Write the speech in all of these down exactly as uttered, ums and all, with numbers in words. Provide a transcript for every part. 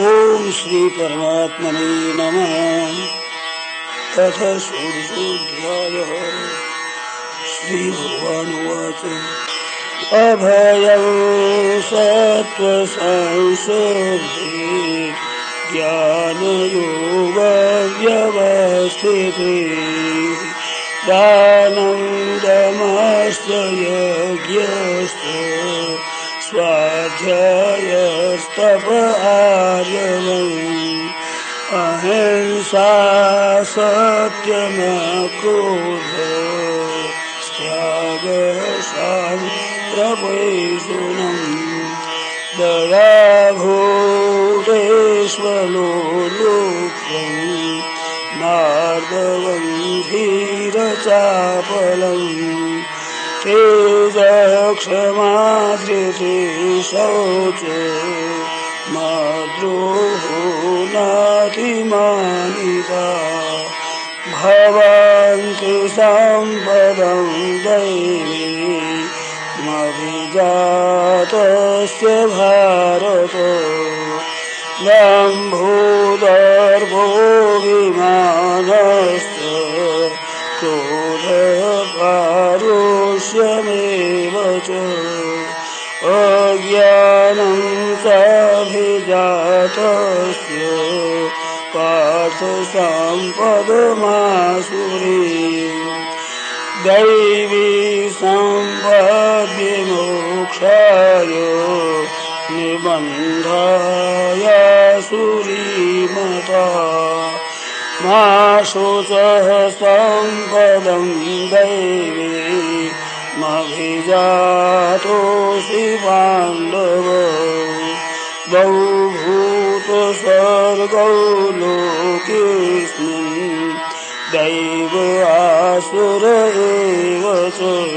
ओम श्री परमात्मने नमः। अथ षोडशोऽध्यायः। श्री भगवानुवाच अभयं सत्त्वसंशुद्धि ज्ञानयोगव्यवस्थिते दानं दमश्च यज्ञश्च स्वाध्यायस्तप आर्जवम् अहिंसा सत्यमक्रोधः त्यागः शान्तिरपैशुनम् दया भूतेष्वलोलुप्तम् मार्दवम् धीरचापलम् तेजः क्षमा धृतिः शौचः द्रोहो नातिमानिता भवन्ति सम्पदं दैवीमभिजातस्य भारत दम्भोदर्भोऽभिमानश्च क्रोधः पारुष्यमेव च अज्ञानं चाभिजातस्य पार्थ सम्पदमासुरीं दैवी सम्पद्विमोक्षाय निबन्धाय सुरीमता मा शुचः सम्पदं दैवी मभिजातोऽसि पाण्डव द्वौ भूतस्वर्गौ लोकेऽस्मिन् दैव आसुर एव च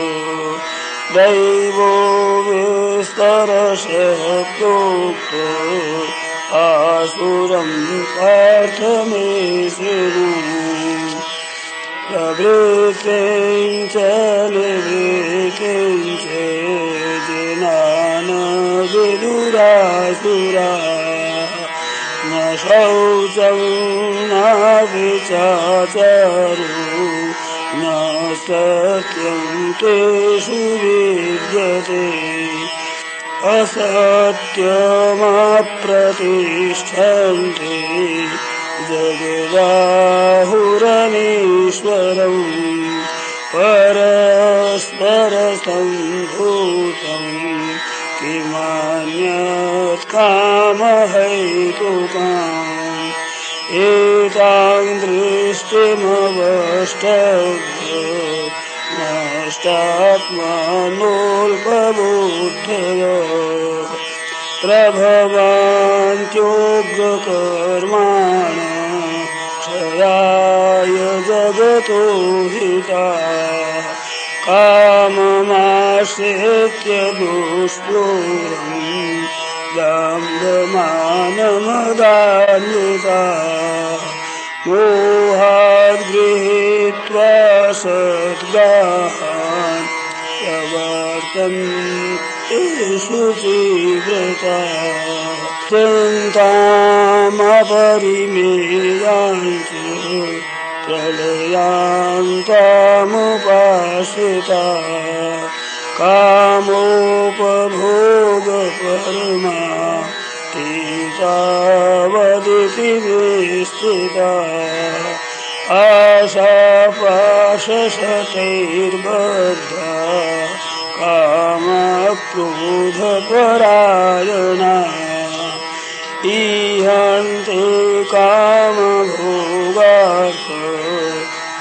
दैवो विस्तरशः प्रोक्तो आसुरं पार्थ मे शृणु प्रवृत्तिं च निवृत्तिं च जनान विदुरासुराः न शौचं न विचाचारो न सत्यं तेषु विद्यते असत्यमप्रतिष्ठन्ते जगदाहुरनीश्वरम् परस्परसम्भूतं किमन्यत् कामहेतुकाम् एतां दृष्टिमवष्टभ्य नष्टात्मानोऽल्पबुद्धय प्रभवान्त्योग्रकर्माणः क्षयाय जगतो हिताः काममाश्रित्य दुष्पूरम् दम्भमानमदान्विताः मोहाद् गृहीत्वा सद्ग्राहान् प्रवर्तन्ते शुचिव्रताः चिन्तामपरिमेयाञ्च प्रलयान्तामुपाश्रिताः कामोपभोगपरमा एतावदिति निश्चिताः आशापाशशतैर्बद्धाः कामक्रोधपरायणाः ईहन्ते कामभोगार्थं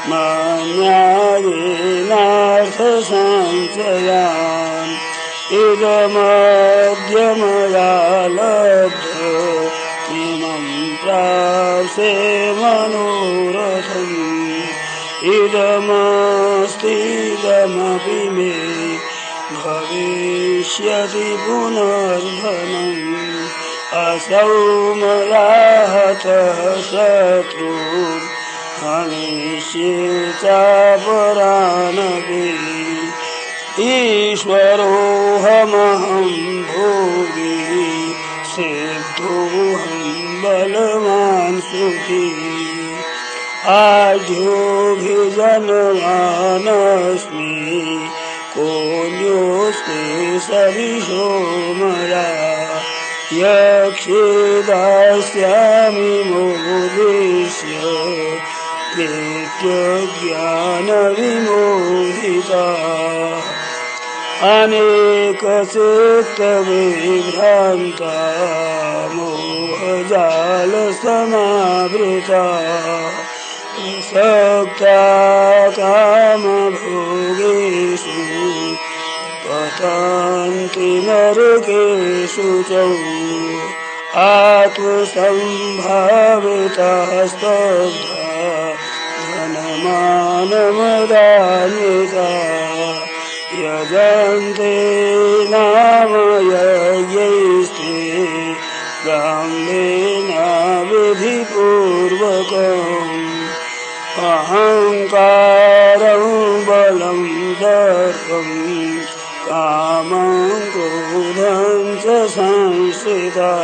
मान्यायेनार्थसञ्चयान् इदमद्य मया लब्धम् इमं प्राप्स्ये मनोरथम् इदमस्तीदमपि मे भविष्यति पुनर्धनम् असौ मया हतः शत्रुः हनिष्ये चापरानपि ईश्वरोऽहमहं भोगी सिद्धो सोऽहं बलवान् सुखी आढ्योऽभिजनवानस्मि कोऽन्योऽस्ति सदृशो मया यक्षे दास्यामि मोदिष्य नित्यज्ञानविमोहिता अनेकचित्तविभ्रान्ता मोहजालसमावृता प्रसक्ता कामभोगेषु पतन्ति नरकेषु च आत्मसम्भाविताः स्तब्धा धनमानमदान्विता यजन्ते नाम यज्ञैस्ते ब्राह्मणेनाविधिपूर्वकम् अहङ्कारं बलं दर्पं कामं क्रोधं च संश्रिता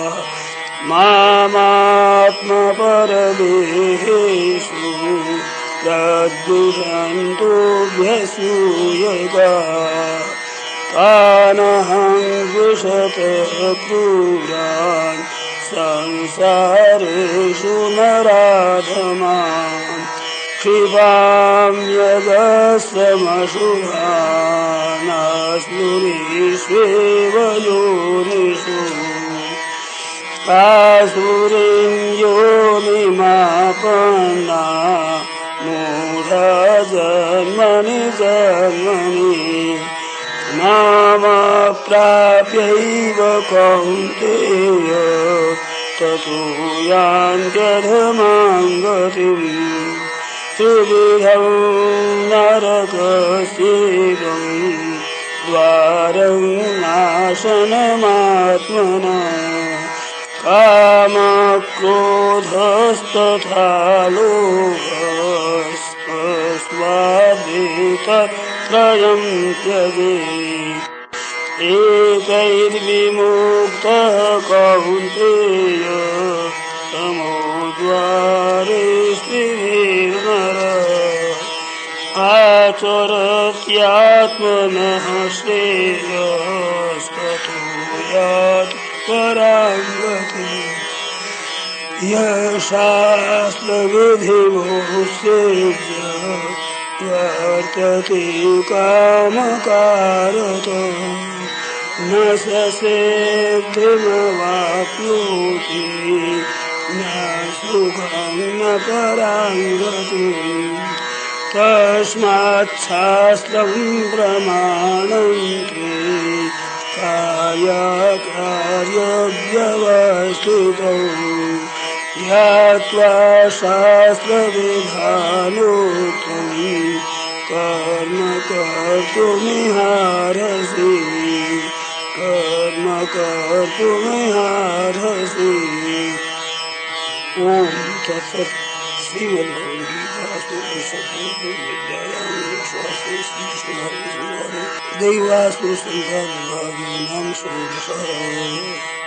मामात्मपरदेहेषु तद्दुषन्तोऽभ्यसूयका तानहं द्विषतः क्रूरान् संसारेषु नराधमान् क्षिपाम्यगस्वमशुभानास्मुरीष्वेव योनिषु आसुरीं योनिमापन्ना मूढा जन्मनि जन्मनि मामप्राप्यैव कौन्तेय ततो यान्त्यधमां गतिम् त्रिविधं नरकस्येदं द्वारं नाशनमात्मना कामक्रोधस्तथा लोभस्त्वस्मादेतत्त्रयं त्यजेत् एतैर्विमुक्तः कौन्तेय तमोद्वारे स्थितिर्नरः आचरत्यात्मनः श्रेयस्ततो याति परां गतिम् यशास्त्रविधिमुत्सृज्य वर्तते कामकारतः न स सिद्धिमवाप्नोति न सुखं न परां गतिम् तस्माच्छास्त्रं प्रमाणन्ते कायकार्यव्यवस्थितौ ज्ञात्वा शास्त्रविधानोक्तं कर्म कर्तुमिहार्हसि कर्म कर्तुमिहार्हसि। ॐ तत्सत्। श्रीमद्भगवद्गीतासूपनिषत्सु विद्यायां दैवासुरसंहारविभागे नाम षोडशः।